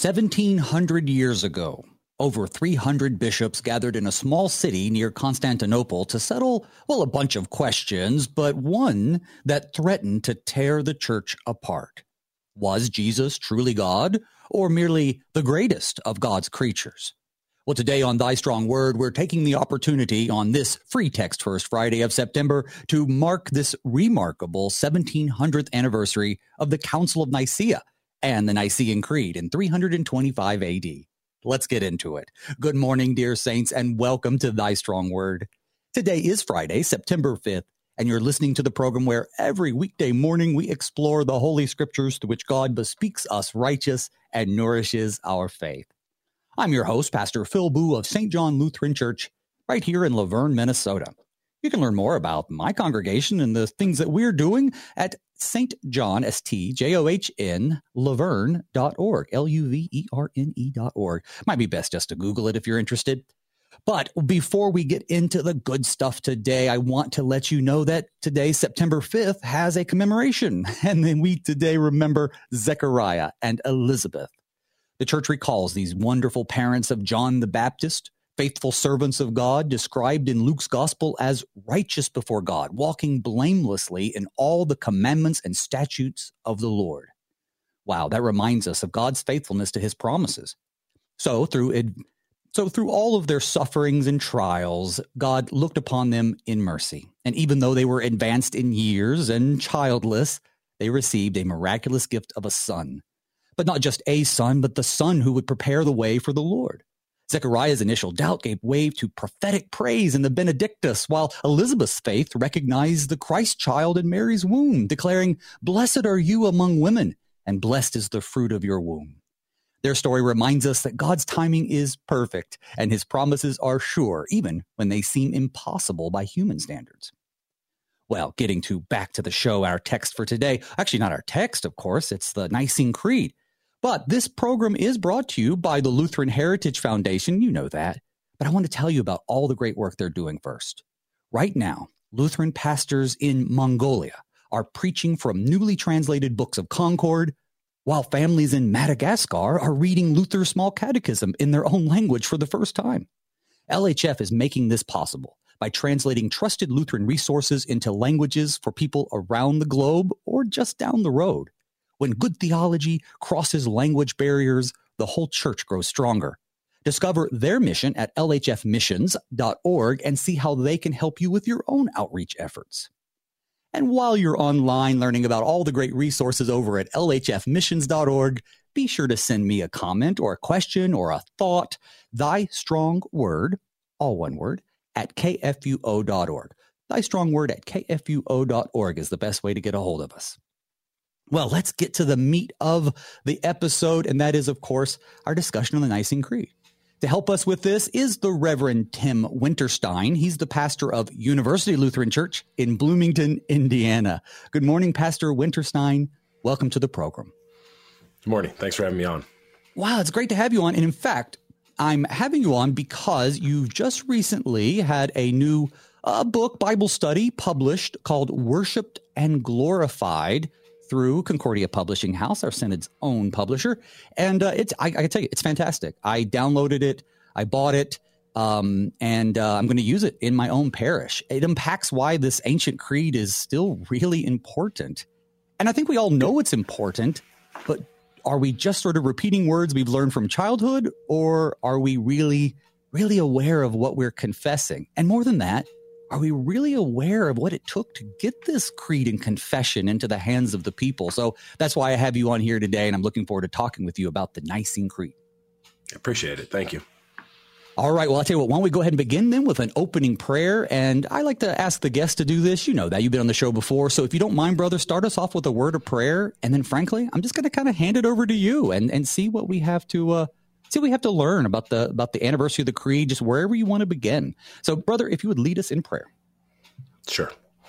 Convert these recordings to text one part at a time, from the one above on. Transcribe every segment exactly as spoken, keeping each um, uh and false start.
seventeen hundred years ago, over three hundred bishops gathered in a small city near Constantinople to settle, well, a bunch of questions, but one that threatened to tear the church apart. Was Jesus truly God, or merely the greatest of God's creatures? Well, today on Thy Strong Word, we're taking the opportunity on this Free Text First Friday of September to mark this remarkable seventeen hundredth anniversary of the Council of Nicaea and the Nicene Creed in three twenty-five A D. Let's get into it. Good morning, dear saints, and welcome to Thy Strong Word. Today is Friday, September fifth, and you're listening to the program where every weekday morning we explore the Holy Scriptures to which God bespeaks us righteous and nourishes our faith. I'm your host, Pastor Phil Boo of Saint John Lutheran Church, right here in Laverne, Minnesota. You can learn more about my congregation and the things that we're doing at Saint John, S T J O H N, Laverne dot org, L U V E R N E dot org. Might be best just to Google it if you're interested. But before we get into the good stuff today, I want to let you know that today, September fifth, has a commemoration. And then we today remember Zechariah and Elizabeth. The church recalls these wonderful parents of John the Baptist, faithful servants of God, described in Luke's gospel as righteous before God, walking blamelessly in all the commandments and statutes of the Lord. Wow, that reminds us of God's faithfulness to his promises. So through it, so through all of their sufferings and trials, God looked upon them in mercy. And even though they were advanced in years and childless, they received a miraculous gift of a son. But not just a son, but the son who would prepare the way for the Lord. Zechariah's initial doubt gave way to prophetic praise in the Benedictus, while Elizabeth's faith recognized the Christ child in Mary's womb, declaring, "Blessed are you among women, and blessed is the fruit of your womb." Their story reminds us that God's timing is perfect, and his promises are sure, even when they seem impossible by human standards. Well, getting to back to the show, our text for today, actually not our text, of course, it's the Nicene Creed. But this program is brought to you by the Lutheran Heritage Foundation. You know that. But I want to tell you about all the great work they're doing first. Right now, Lutheran pastors in Mongolia are preaching from newly translated books of Concord, while families in Madagascar are reading Luther's Small Catechism in their own language for the first time. L H F is making this possible by translating trusted Lutheran resources into languages for people around the globe or just down the road. When good theology crosses language barriers, the whole church grows stronger. Discover their mission at L H F missions dot org and see how they can help you with your own outreach efforts. And while you're online learning about all the great resources over at L H F missions dot org, be sure to send me a comment or a question or a thought, Thy Strong Word, all one word, at K F U O dot org. Thy Strong Word at K F U O dot org is the best way to get a hold of us. Well, let's get to the meat of the episode, and that is, of course, our discussion on the Nicene Creed. To help us with this is the Reverend Tim Winterstein. He's the pastor of University Lutheran Church in Bloomington, Indiana. Good morning, Pastor Winterstein. Welcome to the program. Good morning. Thanks for having me on. Wow, it's great to have you on. And in fact, I'm having you on because you've just recently had a new uh, book, Bible study, published called Worshipped and Glorified, through Concordia Publishing House, our Synod's own publisher. And uh, it's I, I can tell you, it's fantastic. I downloaded it, I bought it, um, and uh, I'm going to use it in my own parish. It unpacks why this ancient creed is still really important. And I think we all know it's important, but are we just sort of repeating words we've learned from childhood, or are we really, really aware of what we're confessing? And more than that, are we really aware of what it took to get this creed and confession into the hands of the people? So that's why I have you on here today, and I'm looking forward to talking with you about the Nicene Creed. I appreciate it. Thank you. All right. Well, I'll tell you what, why don't we go ahead and begin then with an opening prayer? And I like to ask the guests to do this. You know that. You've been on the show before. So if you don't mind, brother, start us off with a word of prayer. And then, frankly, I'm just going to kind of hand it over to you and, and see what we have to uh, see what we have to learn about the about the anniversary of the creed, just wherever you want to begin. So, brother, if you would lead us in prayer. Sure.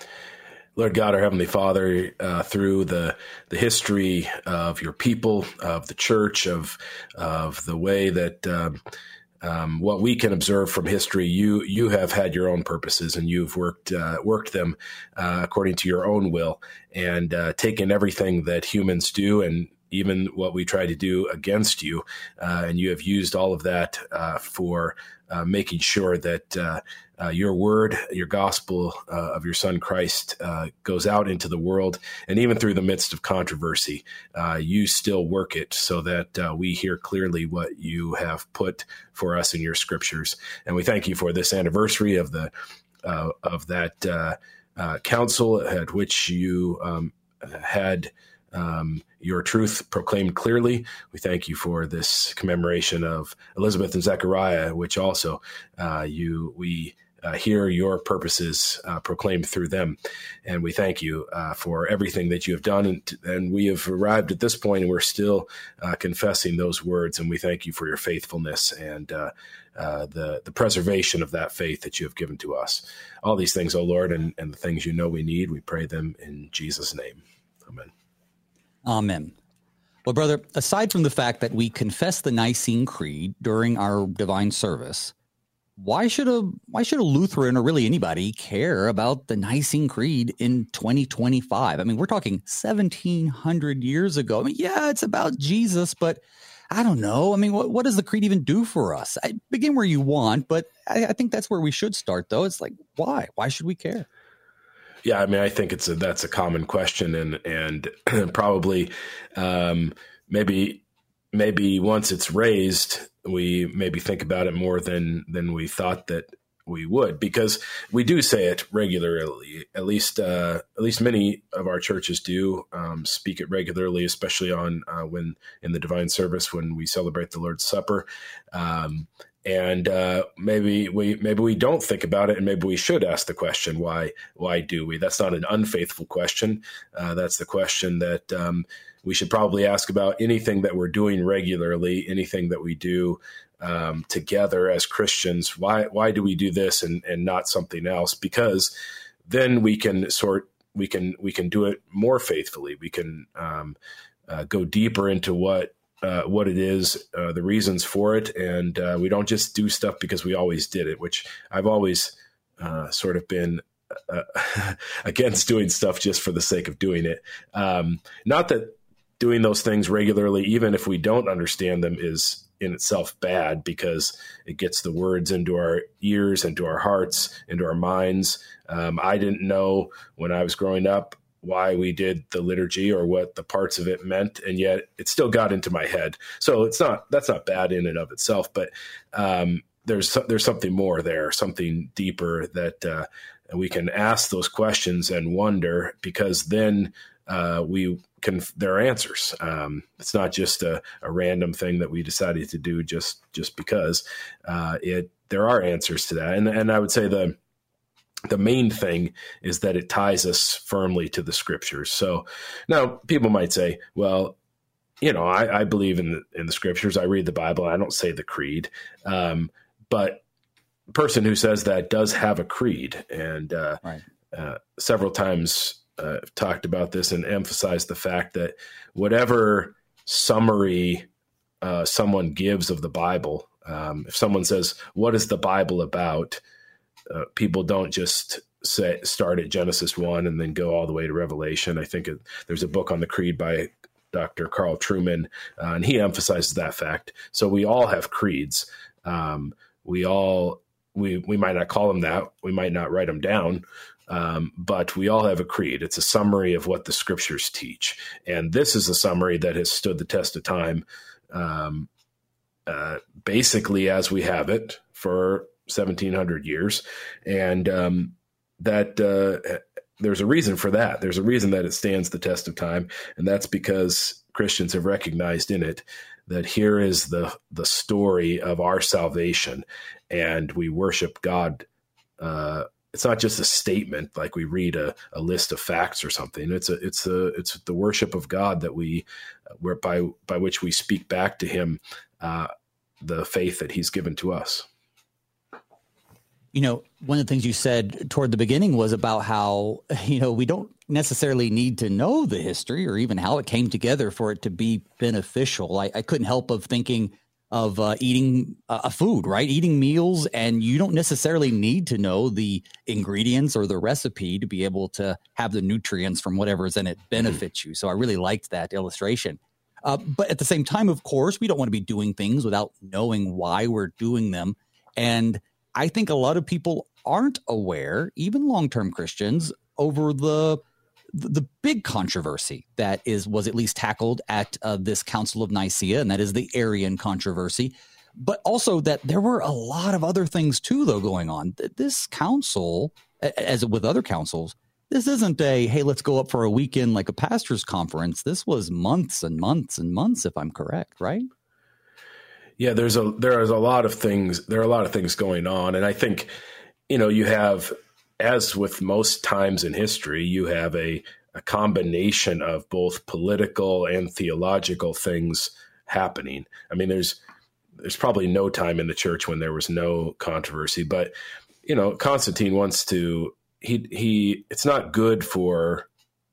Lord God, our Heavenly Father, uh, through the the history of your people, of the church, of of the way that um, um, what we can observe from history, you you have had your own purposes, and you've worked uh, worked them uh, according to your own will, and uh, taken everything that humans do and even what we try to do against you. Uh, and you have used all of that uh, for uh, making sure that uh, uh, your word, your gospel uh, of your son Christ uh, goes out into the world. And even through the midst of controversy, uh, you still work it so that uh, we hear clearly what you have put for us in your scriptures. And we thank you for this anniversary of the uh, of that uh, uh, council at which you um, had Um, your truth proclaimed clearly. We thank you for this commemoration of Elizabeth and Zechariah, which also uh, you we uh, hear your purposes uh, proclaimed through them. And we thank you uh, for everything that you have done. And, and we have arrived at this point, and we're still uh, confessing those words. And we thank you for your faithfulness and uh, uh, the, the preservation of that faith that you have given to us. All these things, O Lord, and, and the things you know we need, we pray them in Jesus' name. Amen. Amen. Well, brother, aside from the fact that we confess the Nicene Creed during our divine service, why should a why should a Lutheran or really anybody care about the Nicene Creed in twenty twenty-five? I mean, we're talking seventeen hundred years ago. I mean, yeah, it's about Jesus, but I don't know. I mean, what, what does the creed even do for us? I, begin where you want, but I, I think that's where we should start, though. It's like, why? Why should we care? Yeah, I mean, I think it's a, that's a common question, and and probably um, maybe maybe once it's raised, we maybe think about it more than than we thought that we would, because we do say it regularly. At least uh, at least many of our churches do um, speak it regularly, especially on uh, when in the divine service when we celebrate the Lord's Supper. Um, And uh, maybe we maybe we don't think about it, and maybe we should ask the question, why why do we? That's not an unfaithful question. Uh, that's the question that um, we should probably ask about anything that we're doing regularly, anything that we do um, together as Christians. Why why do we do this and, and not something else? Because then we can sort we can we can do it more faithfully. We can um, uh, go deeper into what. Uh, what it is, uh, the reasons for it. And uh, we don't just do stuff because we always did it, which I've always uh, sort of been uh, against doing stuff just for the sake of doing it. Um, not that doing those things regularly, even if we don't understand them, is in itself bad, because it gets the words into our ears, into our hearts, into our minds. Um, I didn't know when I was growing up why we did the liturgy or what the parts of it meant, and yet it still got into my head. So it's not that's not bad in and of itself, but um, there's there's something more there, something deeper that uh, we can ask those questions and wonder, because then uh, we can there are answers. Um, it's not just a, a random thing that we decided to do just just because. Uh, it there are answers to that, and and I would say the. The main thing is that it ties us firmly to the scriptures. So now people might say, well, you know, I, I believe in the, in the scriptures. I read the Bible. I don't say the creed. Um, but the person who says that does have a creed. And uh, right. uh, several times uh, I've talked about this and emphasized the fact that whatever summary uh, someone gives of the Bible, um, if someone says, what is the Bible about? Uh, people don't just say start at Genesis one and then go all the way to Revelation. I think it, there's a book on the Creed by Doctor Carl Trueman, uh, and he emphasizes that fact. So we all have creeds. Um, we all we we might not call them that. We might not write them down, um, but we all have a creed. It's a summary of what the scriptures teach, and this is a summary that has stood the test of time, um, uh, basically as we have it for seventeen hundred years. And um, that uh, there's a reason for that. There's a reason that it stands the test of time. And that's because Christians have recognized in it that here is the, the story of our salvation, and we worship God. Uh, it's not just a statement, like we read a, a list of facts or something. It's a, it's a, it's the worship of God that we, where by, by which we speak back to him uh, the faith that he's given to us. You know, one of the things you said toward the beginning was about how, you know, we don't necessarily need to know the history or even how it came together for it to be beneficial. I, I couldn't help of thinking of uh, eating a uh, food, right? Eating meals, and you don't necessarily need to know the ingredients or the recipe to be able to have the nutrients from whatever's in it benefit you. So I really liked that illustration. Uh, but at the same time, of course, we don't want to be doing things without knowing why we're doing them. And I think a lot of people aren't aware, even long-term Christians, over the the big controversy that is was at least tackled at uh, this Council of Nicaea, and that is the Arian controversy. But also that there were a lot of other things too, though, going on. This council, as with other councils, this isn't a, hey, let's go up for a weekend like a pastor's conference. This was months and months and months, if I'm correct, right? Yeah, there's a there is a lot of things. There are a lot of things going on, and I think, you know, you have, as with most times in history, you have a, a combination of both political and theological things happening. I mean, there's there's probably no time in the church when there was no controversy, but, you know, Constantine wants to, he, he, it's not good for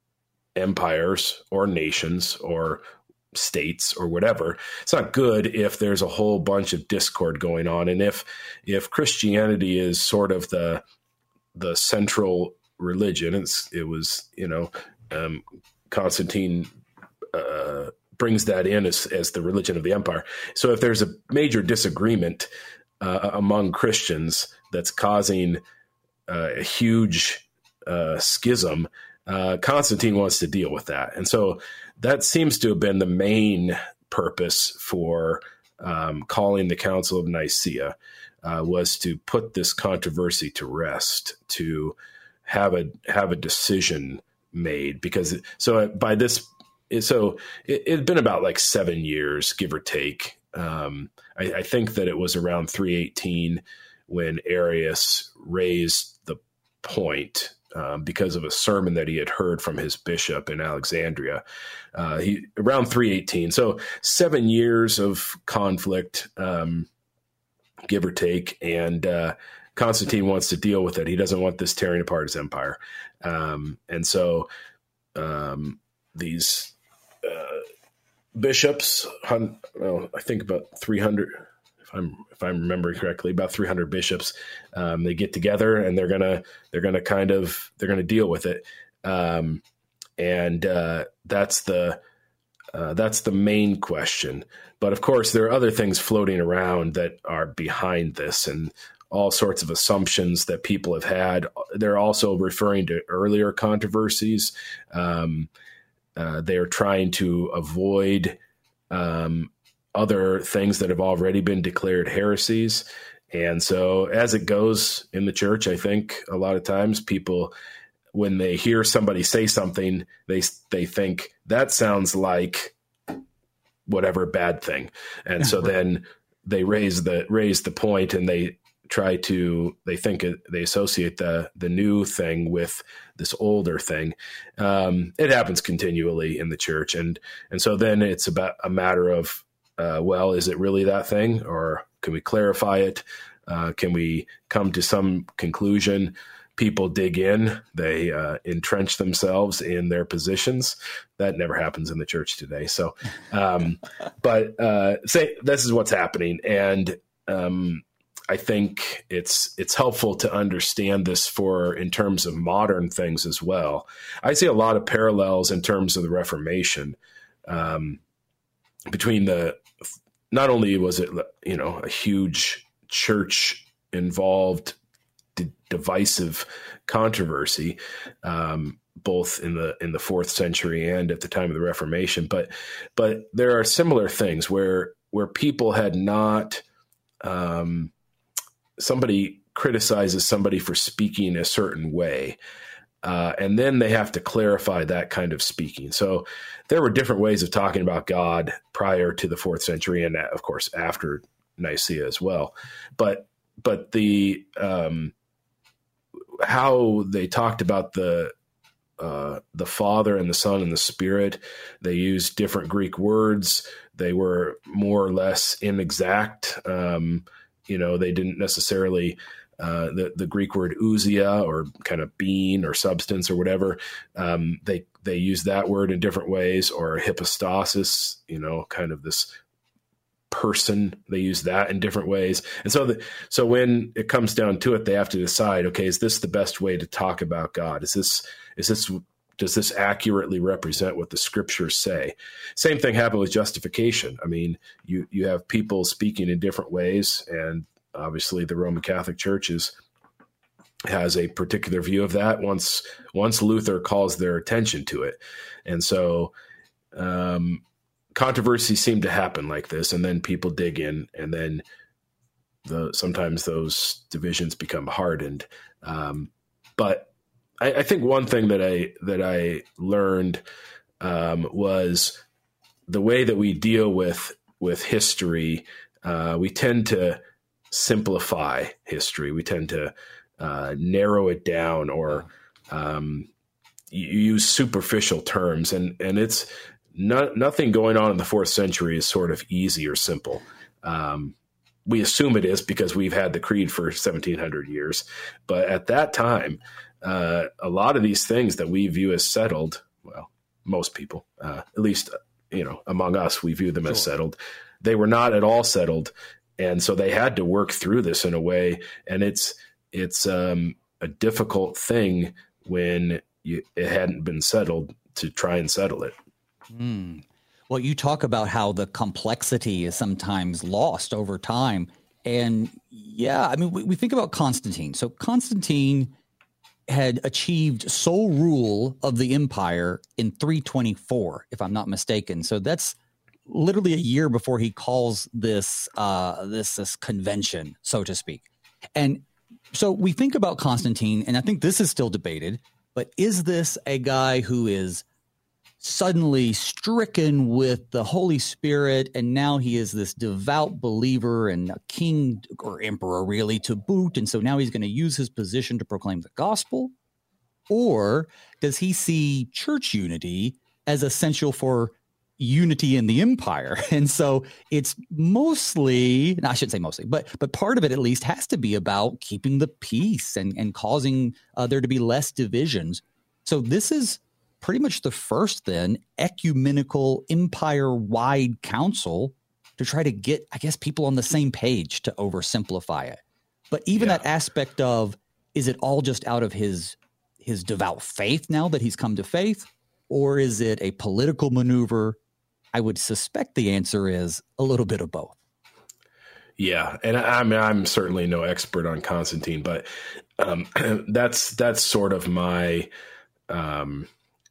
empires or nations or states or whatever. It's not good if there's a whole bunch of discord going on. And if, if Christianity is sort of the, the central religion, it's, it was, you know, um, Constantine, uh, brings that in as, as the religion of the empire. So if there's a major disagreement uh, among Christians that's causing uh, a huge uh, schism, uh, Constantine wants to deal with that. And so that seems to have been the main purpose for um, calling the Council of Nicaea, uh, was to put this controversy to rest, to have a have a decision made. Because so by this So it had been about like seven years, give or take. Um, I, I think that it was around three eighteen when Arius raised the point um, because of a sermon that he had heard from his bishop in Alexandria. Uh, he around three eighteen. So seven years of conflict, um, give or take. And uh, Constantine wants to deal with it. He doesn't want this tearing apart his empire. Um, and so um, these Uh, bishops, well, I think about three hundred, if I'm if I'm remembering correctly, about three hundred bishops. Um, they get together and they're gonna they're gonna kind of they're gonna deal with it, um, and uh, that's the uh, that's the main question. But of course, there are other things floating around that are behind this, and all sorts of assumptions that people have had. They're also referring to earlier controversies. Um, Uh, they are trying to avoid um, other things that have already been declared heresies. And so as it goes in the church, I think a lot of times people, when they hear somebody say something, they they think that sounds like whatever bad thing. And so then they raise the raise the point and they try to, they think it, they associate the the new thing with this older thing. Um, it happens continually in the church. And, and so then it's about a matter of, uh, well, is it really that thing, or can we clarify it? Uh, can we come to some conclusion? People dig in, they uh, entrench themselves in their positions. That never happens in the church today. So, um, but uh, say this is what's happening. And, um, I think it's it's helpful to understand this for in terms of modern things as well. I see a lot of parallels in terms of the Reformation um, between the, not only was it, you know, a huge church involved d- divisive controversy, um, both in the in the fourth century and at the time of the Reformation, but but there are similar things where where people had not. Um, somebody criticizes somebody for speaking a certain way, uh, and then they have to clarify that kind of speaking. So there were different ways of talking about God prior to the fourth century, and of course after Nicaea as well. But but the um, how they talked about the uh, the Father and the Son and the Spirit, they used different Greek words. They were more or less inexact. Um, You know, they didn't necessarily, uh, the, the Greek word ousia, or kind of being or substance or whatever, um, they they use that word in different ways, or hypostasis, you know, kind of this person. They use that in different ways. And so, the, so when it comes down to it, they have to decide, okay, is this the best way to talk about God? Is this, is this Does this accurately represent what the scriptures say? Same thing happened with justification. I mean, you, you have people speaking in different ways, and obviously the Roman Catholic Church is, has a particular view of that once, once Luther calls their attention to it. And so um, controversies seem to happen like this, and then people dig in, and then the, sometimes those divisions become hardened. Um, but I, I think one thing that I that I learned um, was the way that we deal with with history. Uh, we tend to simplify history. We tend to uh, narrow it down, or um, use superficial terms, and and it's not, nothing going on in the fourth century is sort of easy or simple. Um, We assume it is because we've had the creed for seventeen hundred years. But at that time, uh, a lot of these things that we view as settled, well, most people, uh, at least, you know, among us, we view them sure. as settled. They were not at all settled. And so they had to work through this in a way. And it's, it's um, a difficult thing when you, it hadn't been settled to try and settle it. Mm. Well, you talk about how the complexity is sometimes lost over time. And yeah, I mean, we, we think about Constantine. So Constantine had achieved sole rule of the empire in three twenty-four, if I'm not mistaken. So that's literally a year before he calls this, uh, this, this convention, so to speak. And so we think about Constantine, and I think this is still debated, but is this a guy who is suddenly stricken with the Holy Spirit, and now he is this devout believer and a king or emperor really to boot, and so now he's going to use his position to proclaim the gospel? Or does he see church unity as essential for unity in the empire? And so it's mostly, no, I shouldn't say mostly, but but part of it at least has to be about keeping the peace and, and causing uh, there to be less divisions. So this is pretty much the first, then, ecumenical empire-wide council to try to get, I guess, people on the same page, to oversimplify it. But even yeah. that aspect of, is it all just out of his his devout faith now that he's come to faith, or is it a political maneuver? I would suspect the answer is a little bit of both. Yeah, and I, I mean, I'm certainly no expert on Constantine, but um, that's that's sort of my. Um,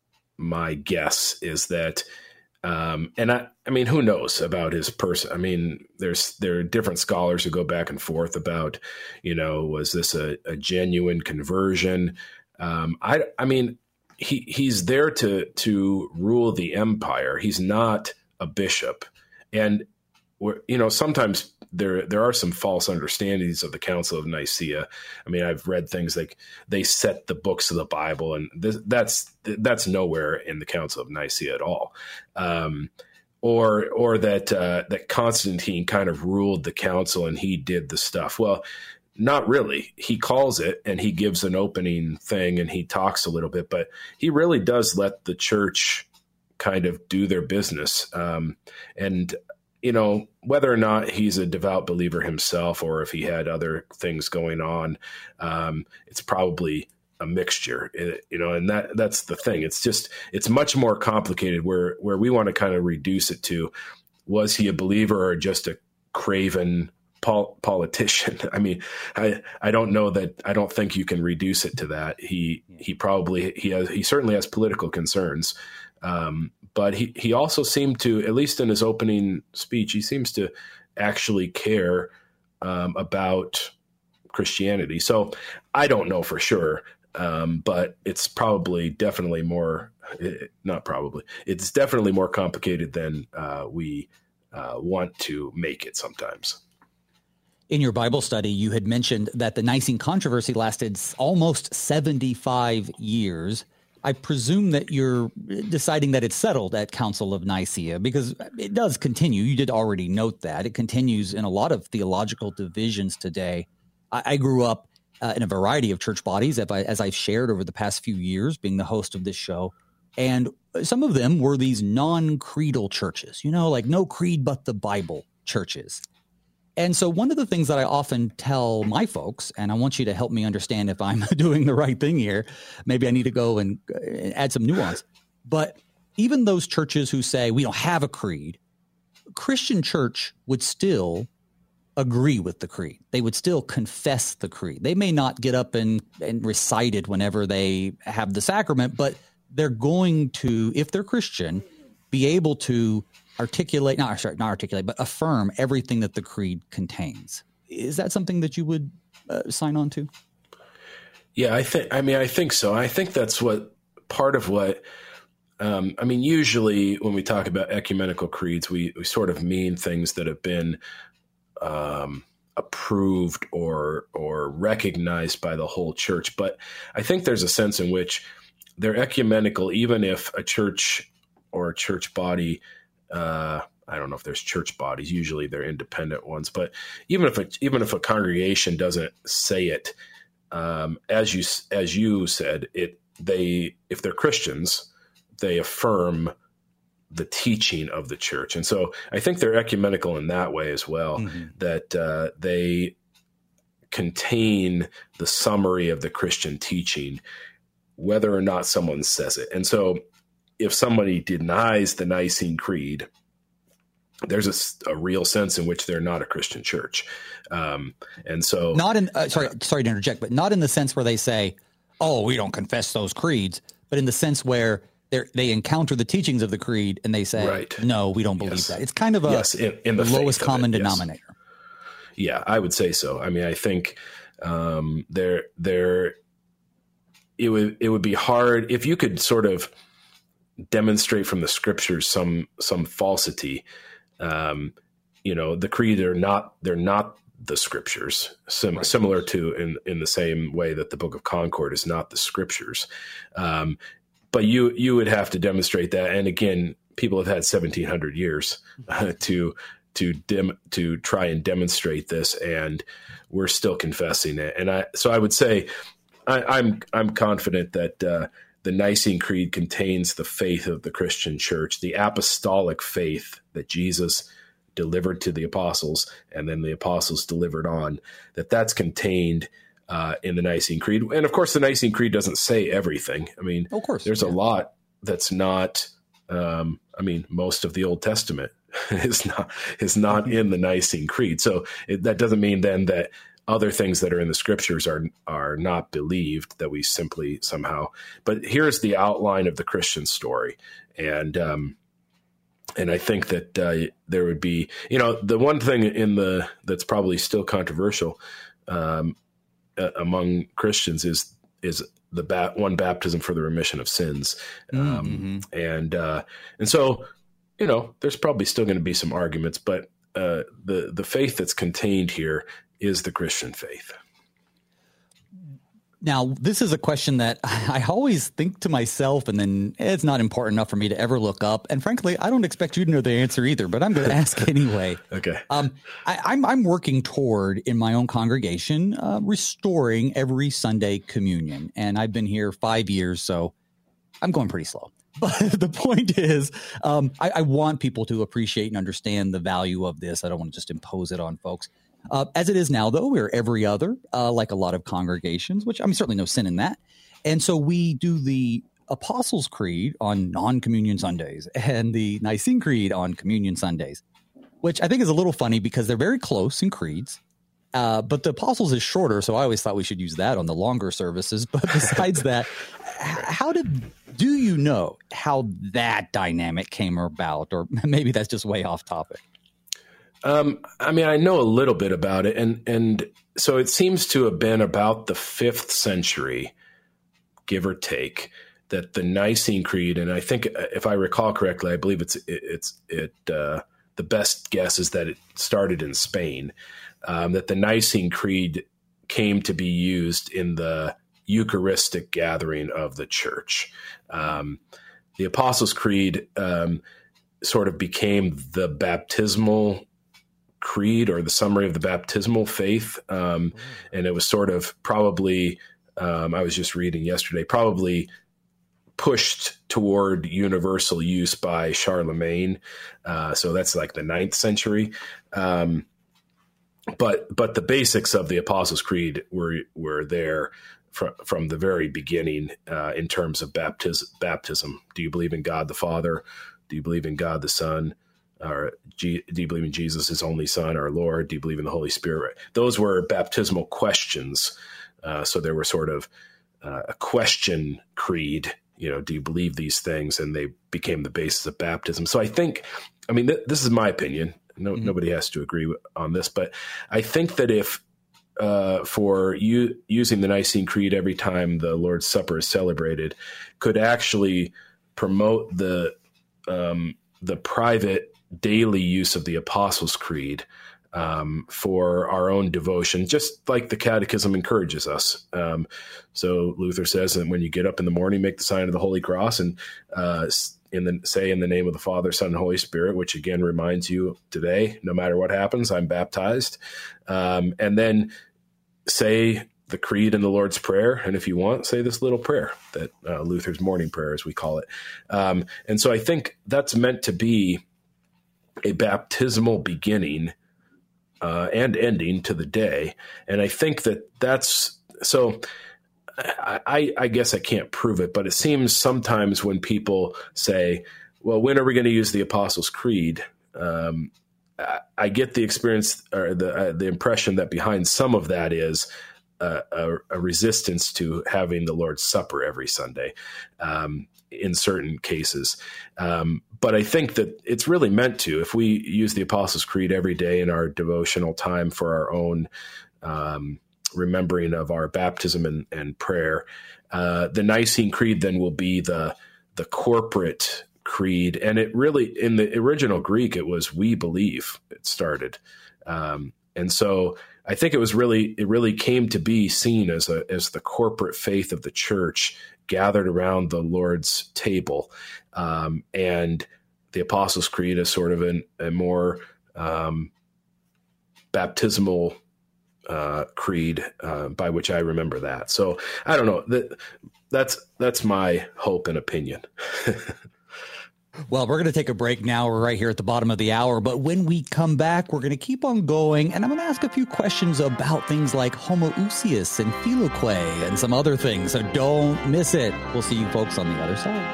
My guess is that, um, and I, I mean, who knows about his person? I mean, there's there are different scholars who go back and forth about, you know, was this a, a genuine conversion? Um, I, I mean, he he's there to to rule the empire. He's not a bishop, and we're, you know, sometimes there there are some false understandings of the Council of Nicaea. I mean, I've read things like they set the books of the Bible, and this, that's that's nowhere in the Council of Nicaea at all. Um, or or that uh, that Constantine kind of ruled the council and he did the stuff. Well, not really. He calls it and he gives an opening thing and he talks a little bit, but he really does let the church kind of do their business. Um, and you know, whether or not he's a devout believer himself or if he had other things going on, um, it's probably a mixture, it, you know, and that that's the thing. It's just, it's much more complicated where, where we want to kind of reduce it to, was he a believer or just a craven pol- politician? I mean, I, I don't know that, I don't think you can reduce it to that. He, he probably, he has, he certainly has political concerns. Um, But he, he also seemed to, at least in his opening speech, he seems to actually care um, about Christianity. So I don't know for sure, um, but it's probably definitely more, not probably, it's definitely more complicated than uh, we uh, want to make it sometimes. In your Bible study, you had mentioned that the Nicene controversy lasted almost seventy-five years. I presume that you're deciding that it's settled at Council of Nicaea, because it does continue. You did already note that. It continues in a lot of theological divisions today. I, I grew up uh, in a variety of church bodies, as, I, as I've shared over the past few years, being the host of this show. And some of them were these non-creedal churches, you know, like no creed but the Bible churches. And so one of the things that I often tell my folks, and I want you to help me understand if I'm doing the right thing here, maybe I need to go and add some nuance, but even those churches who say we don't have a creed, Christian church would still agree with the creed. They would still confess the creed. They may not get up and, and recite it whenever they have the sacrament, but they're going to, if they're Christian, be able to articulate, not, sorry, not articulate, but affirm everything that the creed contains. Is that something that you would uh, sign on to? Yeah, I think, I mean, I think so. I think that's what part of what, um, I mean, usually when we talk about ecumenical creeds, we, we sort of mean things that have been um, approved or, or recognized by the whole church. But I think there's a sense in which they're ecumenical, even if a church or a church body, uh, I don't know if there's church bodies, usually they're independent ones, but even if a, even if a congregation doesn't say it, um, as you, as you said, it, they, if they're Christians, they affirm the teaching of the church. And so I think they're ecumenical in that way as well, mm-hmm. that uh, they contain the summary of the Christian teaching, whether or not someone says it. And so if somebody denies the Nicene Creed, there's a, a real sense in which they're not a Christian church. Um, and so not in, uh, sorry, sorry to interject, but not in the sense where they say, oh, we don't confess those creeds, but in the sense where they they encounter the teachings of the creed and they say, right. no, we don't believe yes. that. It's kind of a yes, in, in the lowest common it, denominator. Yes. Yeah, I would say so. I mean, I think um, there, there, it would, it would be hard if you could sort of demonstrate from the scriptures some, some falsity. Um, you know, the creed are not, they're not the scriptures, sim- right. similar to in, in the same way that the Book of Concord is not the scriptures. Um, But you you would have to demonstrate that, and again, people have had seventeen hundred years uh, to to dem, to try and demonstrate this, and we're still confessing it. And I so I would say I, I'm I'm confident that uh, the Nicene Creed contains the faith of the Christian Church, the apostolic faith that Jesus delivered to the apostles, and then the apostles delivered on. That that's contained Uh, in the Nicene Creed. And of course, the Nicene Creed doesn't say everything. I mean, of course, there's yeah. a lot that's not, um, I mean, most of the Old Testament is not, is not mm-hmm. in the Nicene Creed. So it, that doesn't mean then that other things that are in the scriptures are, are not believed, that we simply somehow, but here's the outline of the Christian story. And, um, and I think that uh, there would be, you know, the one thing in the, that's probably still controversial, um, among Christians is is the ba- one baptism for the remission of sins, um, mm-hmm. and uh, and so you know there's probably still going to be some arguments, but uh, the the faith that's contained here is the Christian faith. Now, this is a question that I always think to myself, and then it's not important enough for me to ever look up. And frankly, I don't expect you to know the answer either, but I'm going to ask anyway. Okay. Um, I, I'm, I'm working toward, in my own congregation, uh, restoring every Sunday communion. And I've been here five years, so I'm going pretty slow. But the point is, um, I, I want people to appreciate and understand the value of this. I don't want to just impose it on folks. Uh, as it is now, though, we're every other, uh, like a lot of congregations, which I'm certainly no sin in that. And so we do the Apostles' Creed on non-communion Sundays and the Nicene Creed on communion Sundays, which I think is a little funny because they're very close in creeds. Uh, but the Apostles is shorter, so I always thought we should use that on the longer services. But besides that, how did do you know how that dynamic came about? Or maybe that's just way off topic. Um, I mean, I know a little bit about it, and and so it seems to have been about the fifth century, give or take, that the Nicene Creed, and I think if I recall correctly, I believe it's it, it's it uh, the best guess is that it started in Spain, um, that the Nicene Creed came to be used in the Eucharistic gathering of the church. Um, the Apostles' Creed um, sort of became the baptismal creed or the summary of the baptismal faith. Um, and it was sort of probably, um, I was just reading yesterday, probably pushed toward universal use by Charlemagne. Uh, so that's like the ninth century. Um, but but the basics of the Apostles' Creed were were there from from the very beginning uh, in terms of baptism. Baptism. Do you believe in God the Father? Do you believe in God the Son? Or G, do you believe in Jesus, his only Son, our Lord? Do you believe in the Holy Spirit? Those were baptismal questions. Uh, so there were sort of uh, a question creed. You know, do you believe these things? And they became the basis of baptism. So I think, I mean, th- this is my opinion. No, mm-hmm. Nobody has to agree on this, but I think that if uh, for you using the Nicene Creed every time the Lord's Supper is celebrated could actually promote the um, the private daily use of the Apostles' Creed um, for our own devotion, just like the Catechism encourages us. Um, so Luther says that when you get up in the morning, make the sign of the Holy Cross and uh, in the, say in the name of the Father, Son, and Holy Spirit, which again reminds you today, no matter what happens, I'm baptized. Um, and then say the Creed and the Lord's Prayer. And if you want, say this little prayer that uh, Luther's morning prayer, as we call it. Um, and so I think that's meant to be a baptismal beginning uh, and ending to the day. And I think that that's, so I, I guess I can't prove it, but it seems sometimes when people say, well, when are we going to use the Apostles' Creed? Um, I, I get the experience or the, uh, the impression that behind some of that is uh, a, a resistance to having the Lord's Supper every Sunday um, in certain cases. Um, but I think that it's really meant to, if we use the Apostles' Creed every day in our devotional time for our own um, remembering of our baptism and, and prayer, uh, the Nicene Creed then will be the the corporate creed. And it really, in the original Greek, it was "we believe." It started, um, and so I think it was really it really came to be seen as a as the corporate faith of the church gathered around the Lord's table, um, and the Apostles' Creed is sort of an, a more um, baptismal uh, creed uh, by which I remember that. So I don't know. That, that's that's my hope and opinion. Well, we're going to take a break now. We're right here at the bottom of the hour. But when we come back, we're going to keep on going. And I'm going to ask a few questions about things like homoousios and philoque and some other things. So don't miss it. We'll see you folks on the other side.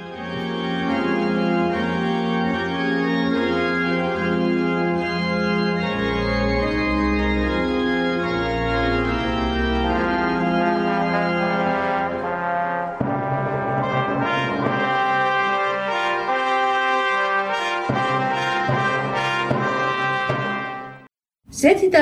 This is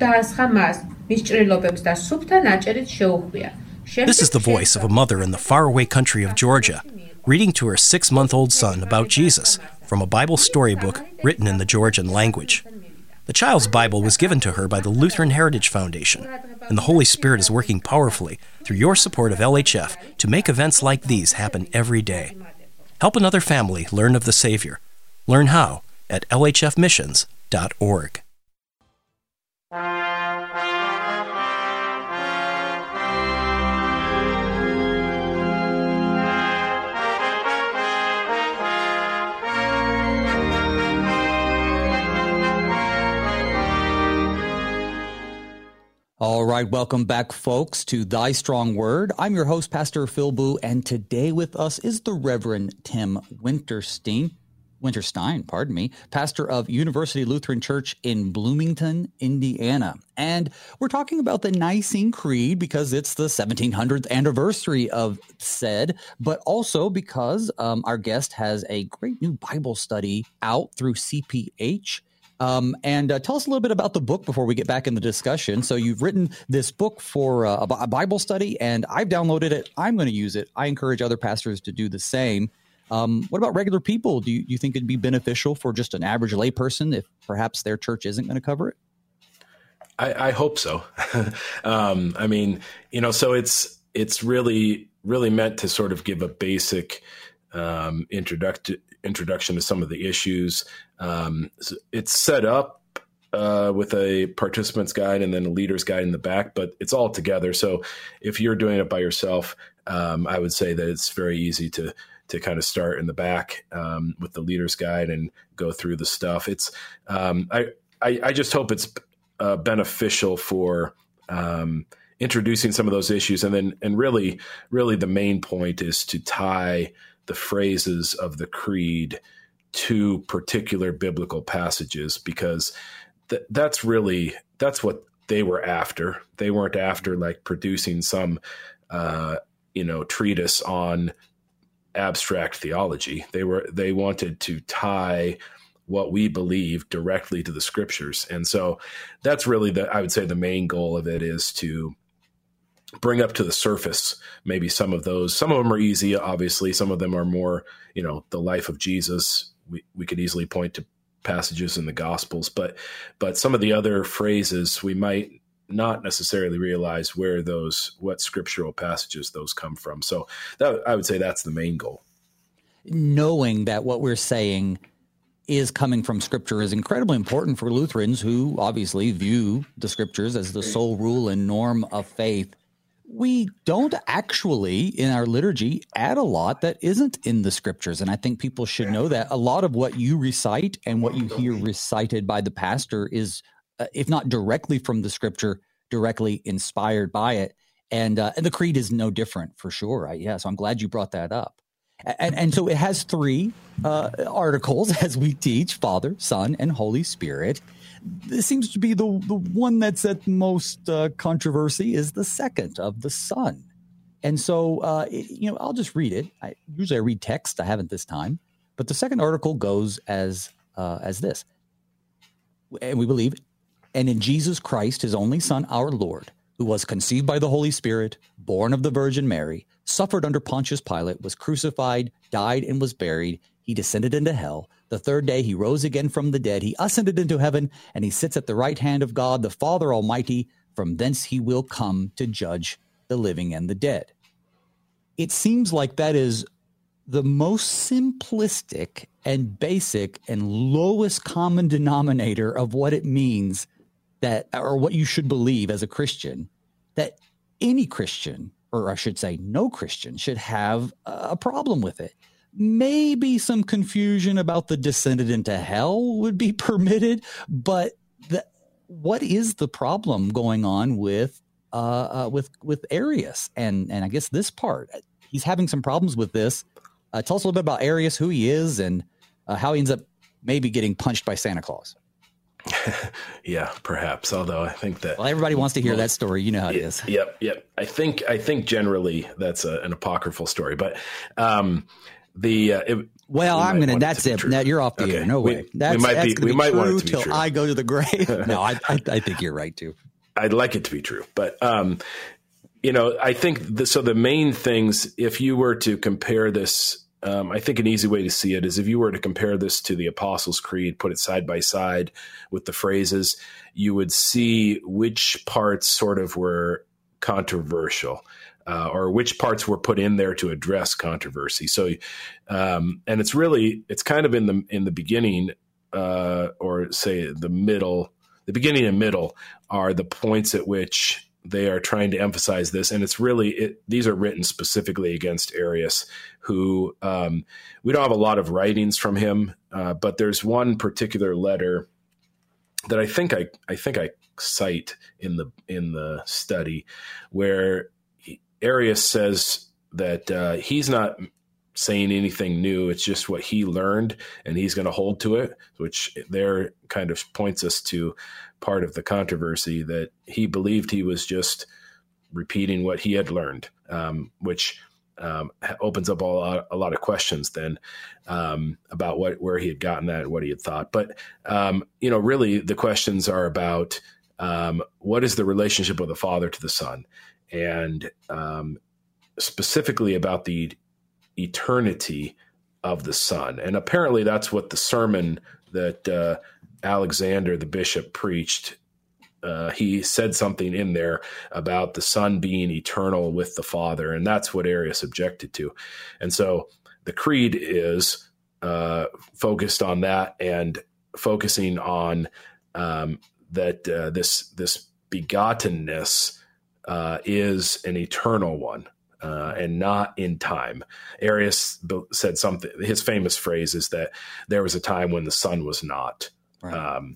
the voice of a mother in the faraway country of Georgia, reading to her six-month-old son about Jesus from a Bible storybook written in the Georgian language. The child's Bible was given to her by the Lutheran Heritage Foundation, and the Holy Spirit is working powerfully through your support of L H F to make events like these happen every day. Help another family learn of the Savior. Learn how at L H F missions dot org. All right, welcome back, folks, to Thy Strong Word. I'm your host, Pastor Phil Boo, and today with us is the Reverend Tim Winterstein, Winterstein, pardon me, pastor of University Lutheran Church in Bloomington, Indiana. And we're talking about the Nicene Creed because it's the seventeen hundredth anniversary of said, but also because um, our guest has a great new Bible study out through C P H. Um, and uh, tell us a little bit about the book before we get back in the discussion. So you've written this book for uh, a Bible study, and I've downloaded it. I'm going to use it. I encourage other pastors to do the same. Um, what about regular people? Do you, do you think it'd be beneficial for just an average layperson if perhaps their church isn't going to cover it? I, I hope so. um, I mean, you know, so it's it's really, really meant to sort of give a basic um, introduction introduction to some of the issues. Um, it's set up uh, with a participant's guide and then a leader's guide in the back, but it's all together. So if you're doing it by yourself, um, I would say that it's very easy to to kind of start in the back um, with the leader's guide and go through the stuff. It's um, I, I I just hope it's uh, beneficial for um, introducing some of those issues. And then, and really, really the main point is to tie the phrases of the creed to particular biblical passages, because th- that's really, that's what they were after. They weren't after like producing some, uh, you know, treatise on abstract theology. They were, they wanted to tie what we believe directly to the scriptures. And so that's really the, I would say the main goal of it is to bring up to the surface maybe some of those. Some of them are easy, obviously. Some of them are more, you know, the life of Jesus. We, we could easily point to passages in the Gospels, but but some of the other phrases we might not necessarily realize where those, what scriptural passages those come from. So that, I would say that's the main goal. Knowing that what we're saying is coming from Scripture is incredibly important for Lutherans, who obviously view the Scriptures as the sole rule and norm of faith. We don't actually, in our liturgy, add a lot that isn't in the Scriptures. And I think people should know that. A lot of what you recite and what you hear recited by the pastor is, uh, if not directly from the Scripture, directly inspired by it. And, uh, and the creed is no different, for sure. Right? Yeah, so I'm glad you brought that up. And, and so it has three uh, articles, as we teach: Father, Son, and Holy Spirit. This seems to be the, the one that's at most uh, controversy is the second, of the Son. And so, uh, it, you know, I'll just read it. I, usually I read text. I haven't this time. But the second article goes as uh, as this. And we believe, and in Jesus Christ, his only Son, our Lord, who was conceived by the Holy Spirit, born of the Virgin Mary, suffered under Pontius Pilate, was crucified, died, and was buried. He descended into hell. The third day he rose again from the dead. He ascended into heaven, and he sits at the right hand of God, the Father Almighty. From thence he will come to judge the living and the dead. It seems like that is the most simplistic and basic and lowest common denominator of what it means that, or what you should believe as a Christian, that any Christian, or I should say no Christian, should have a problem with it. Maybe some confusion about the descended into hell would be permitted, but the, what is the problem going on with uh, uh, with with Arius? And and I guess this part, he's having some problems with this. Uh, tell us a little bit about Arius, who he is, and uh, how he ends up maybe getting punched by Santa Claus. Yeah, perhaps. Although I think that well, everybody wants to hear well, that story. You know how it is. Yep, yep. I think I think generally that's a, an apocryphal story, but um, the uh, it, well, I'm gonna. That's it. it. Now you're off the okay. air. No way. We, that's, we might that's be. We be might true want it to be till true. I go to the grave. No, I, I I think you're right too. I'd like it to be true, but um, you know, I think the, so. The main things, if you were to compare this. Um, I think an easy way to see it is if you were to compare this to the Apostles' Creed, put it side by side with the phrases, you would see which parts sort of were controversial uh, or which parts were put in there to address controversy. So, um, and it's really, it's kind of in the, in the beginning uh, or say the middle, the beginning and middle are the points at which they are trying to emphasize this. And it's really, it, these are written specifically against Arius, who um, we don't have a lot of writings from him, uh, but there's one particular letter that I think I, I think I cite in the, in the study where he, Arius says that uh, he's not saying anything new. It's just what he learned and he's going to hold to it, which there kind of points us to part of the controversy that he believed he was just repeating what he had learned, um, which um, opens up a lot, a lot of questions then um, about what, where he had gotten that and what he had thought. But, um, you know, really the questions are about um, what is the relationship of the Father to the Son, and um, specifically about the eternity of the Son. And apparently that's what the sermon that uh, Alexander, the bishop, preached. Uh, he said something in there about the Son being eternal with the Father, and that's what Arius objected to. And so the creed is uh, focused on that and focusing on um, that uh, this this begottenness uh, is an eternal one. Uh, and not in time. Arius said something, his famous phrase is that there was a time when the Son was not. Right. Um,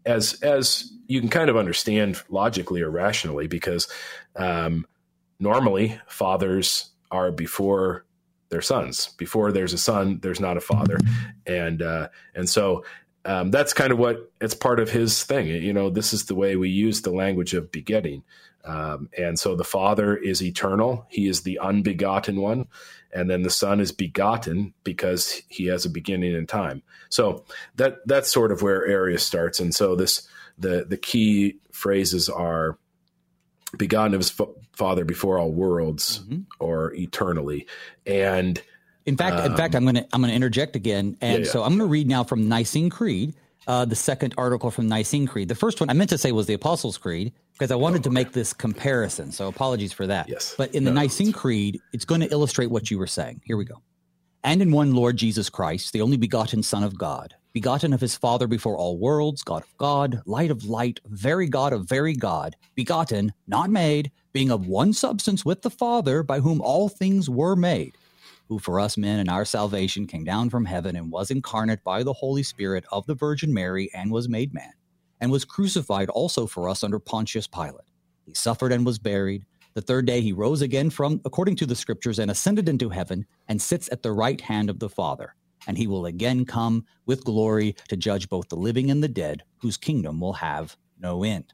as as you can kind of understand logically or rationally, because um, normally fathers are before their sons. Before there's a son, there's not a father, and uh, and so um, that's kind of what it's part of his thing. You know, this is the way we use the language of begetting, um, and so the Father is eternal; he is the unbegotten one, and then the Son is begotten because he has a beginning in time. So that that's sort of where Arius starts, and so this the the key phrases are begotten of his fa- Father before all worlds, mm-hmm. or eternally. And in fact, um, in fact, I'm going to I'm going to interject again, and yeah, yeah. so I'm going to read now from Nicene Creed, uh, the second article from Nicene Creed. The first one I meant to say was the Apostles' Creed because I wanted oh, okay. to make this comparison. So apologies for that. Yes, but in the no, Nicene no, Creed, it's going to illustrate what you were saying. Here we go. And in one Lord Jesus Christ, the only begotten Son of God, begotten of his Father before all worlds, God of God, light of light, very God of very God, begotten, not made, being of one substance with the Father, by whom all things were made, who for us men and our salvation came down from heaven and was incarnate by the Holy Spirit of the Virgin Mary and was made man, and was crucified also for us under Pontius Pilate. He suffered and was buried. The third day he rose again from, according to the Scriptures, and ascended into heaven, and sits at the right hand of the Father. And he will again come with glory to judge both the living and the dead, whose kingdom will have no end.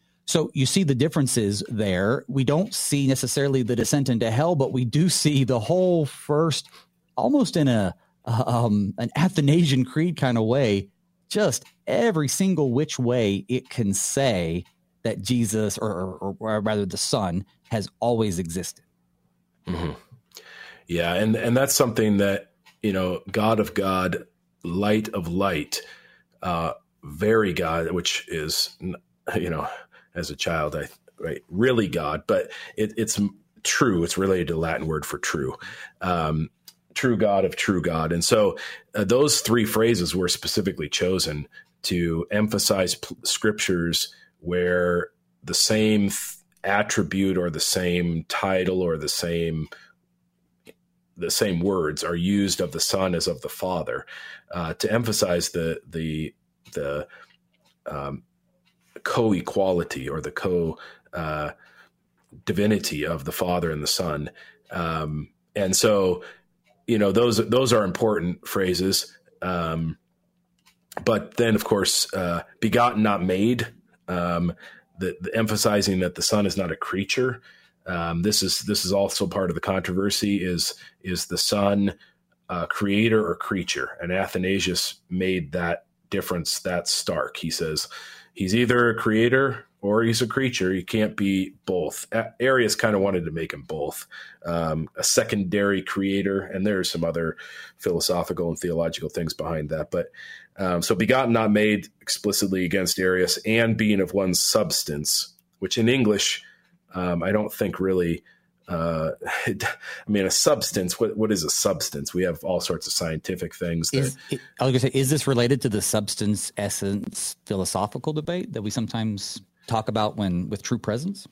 So you see the differences there. We don't see necessarily the descent into hell, but we do see the whole first, almost in a um, an Athanasian Creed kind of way, just every single which way it can say that Jesus, or, or, or rather the Son, has always existed. Mm-hmm. Yeah, and and that's something that, you know, God of God, light of light, uh, very God, which is, you know, as a child, I right, really God, but it, it's true. It's related to the Latin word for true, um, true God of true God. And so uh, those three phrases were specifically chosen to emphasize p- scriptures where the same th- attribute or the same title or the same the same words are used of the Son as of the Father, uh, to emphasize the the the um, co-equality or the co uh, divinity of the Father and the Son. Um, and so, you know, those those are important phrases. Um, but then, of course, uh, begotten, not made. Um, the, the emphasizing that the Son is not a creature. Um, this is this is also part of the controversy. Is is the Son uh, creator or creature? And Athanasius made that difference that stark. He says he's either a creator or he's a creature. He can't be both. A- Arius kind of wanted to make him both, um, a secondary creator. And there's some other philosophical and theological things behind that. But um, so begotten, not made, explicitly against Arius, and being of one substance, which in English, um, I don't think really, uh, it, I mean, a substance, what, what is a substance? We have all sorts of scientific things. That, is, it, I was going to say, is this related to the substance essence philosophical debate that we sometimes talk about when with true presence?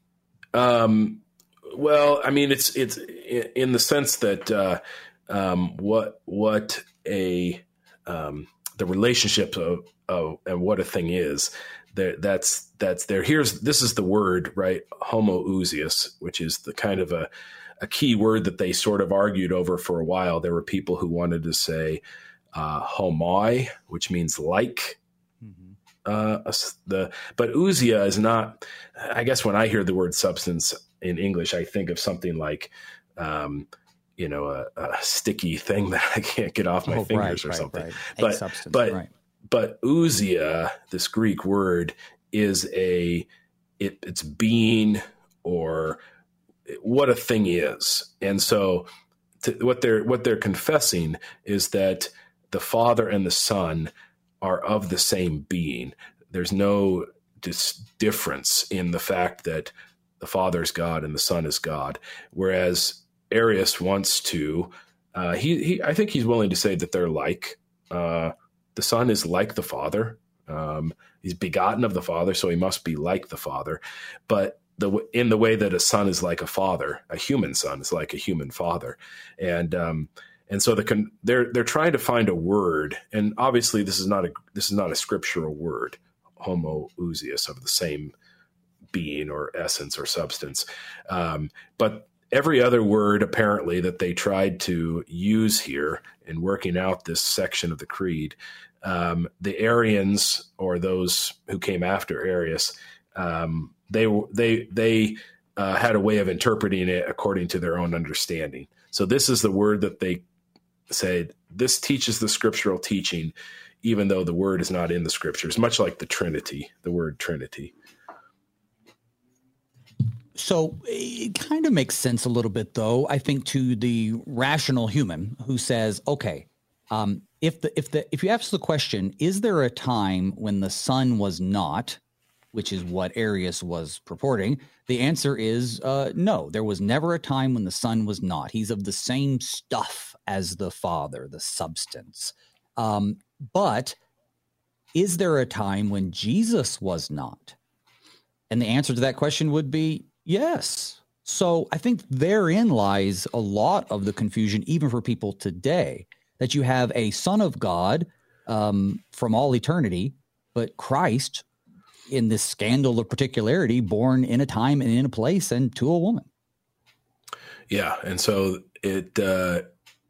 Um, well, I mean, it's, it's in the sense that, uh, um, what, what a, um, the relationship of, of, and what a thing is there. That's, that's there. Here's, this is the word, right? Homoousios, which is the kind of a, a key word that they sort of argued over for a while. There were people who wanted to say, uh, homoi, which means like, Uh, the but ousia is not. I guess when I hear the word substance in English, I think of something like, um, you know, a, a sticky thing that I can't get off my oh, fingers right, or right, something. Right. But substance, but right. but ousia, this Greek word, is a it, it's being or what a thing is, and so to, what they're what they're confessing is that the Father and the Son are of the same being. There's no dis- difference in the fact that the Father is God and the Son is God. Whereas Arius wants to, uh, he, he, I think he's willing to say that they're like, uh, the Son is like the Father. Um, he's begotten of the Father, so he must be like the Father. But the in the way that a son is like a father, a human son is like a human father. And, um, And so the con- they're they're trying to find a word, and obviously this is not a this is not a scriptural word, homoousios, of the same being or essence or substance. Um, but every other word, apparently, that they tried to use here in working out this section of the creed, um, the Arians, or those who came after Arius, um, they they they uh, had a way of interpreting it according to their own understanding. So this is the word that they said, this teaches the scriptural teaching, even though the word is not in the scriptures, much like the Trinity, the word Trinity. So it kind of makes sense a little bit, though, I think, to the rational human who says, okay, um, if the if the if you ask the question, is there a time when the Son was not, which is what Arius was purporting, the answer is uh, no. There was never a time when the Son was not. He's of the same stuff as the Father, the substance. Um, but is there a time when Jesus was not? And the answer to that question would be yes. So I think therein lies a lot of the confusion, even for people today, that you have a Son of God um, from all eternity, but Christ in this scandal of particularity, born in a time and in a place and to a woman. Yeah. And so it, uh,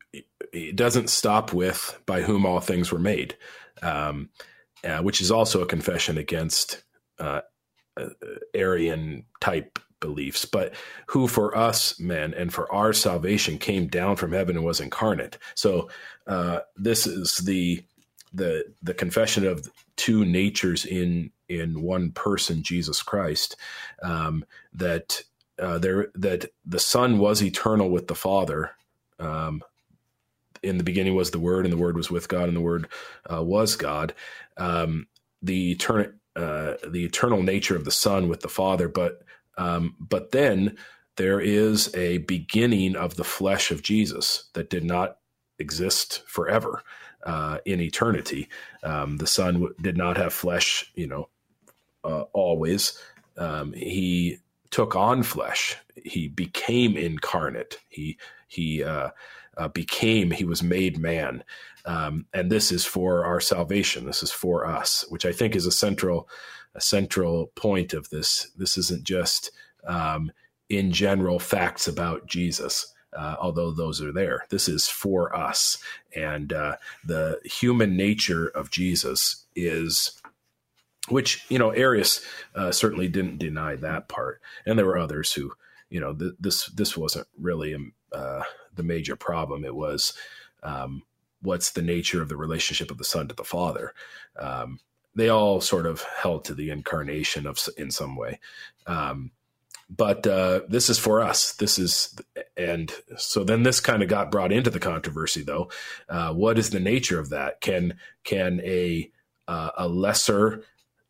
it doesn't stop with by whom all things were made, um, uh, which is also a confession against uh, uh, Arian type beliefs, but who for us men and for our salvation came down from heaven and was incarnate. So uh, this is the the the confession of two natures in in one person, Jesus Christ, um, that uh, there that the Son was eternal with the Father. Um, in the beginning was the Word, and the Word was with God, and the Word uh, was God. Um, the eternal uh, the eternal nature of the Son with the Father, but um, but then there is a beginning of the flesh of Jesus that did not exist forever uh, in eternity. Um, the Son w- did not have flesh, you know, uh, always. Um, he took on flesh. He became incarnate. He he uh, uh, became. He was made man, um, and this is for our salvation. This is for us, which I think is a central a central point of this. This isn't just um, in general facts about Jesus, uh, although those are there. This is for us, and uh, the human nature of Jesus is. Which, you know, Arius uh, certainly didn't deny that part. And there were others who, you know, th- this this wasn't really uh, the major problem. It was um, what's the nature of the relationship of the Son to the Father. Um, they all sort of held to the incarnation of in some way. Um, but uh, this is for us. This is, and so then this kind of got brought into the controversy, though. Uh, what is the nature of that? Can can a uh, a lesser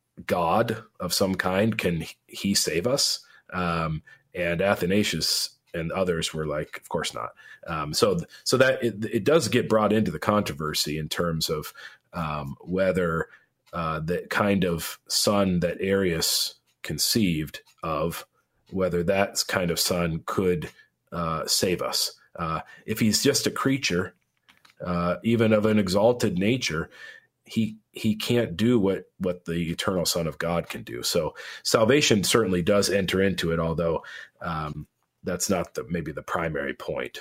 God of some kind, can he save us? Um, and Athanasius and others were like, of course not. Um, so, so that it, it does get brought into the controversy in terms of um, whether uh, the kind of Son that Arius conceived of, whether that kind of Son could uh, save us. Uh, if he's just a creature, uh, even of an exalted nature, he he can't do what what the eternal Son of God can do. So salvation certainly does enter into it, although um, that's not the maybe the primary point.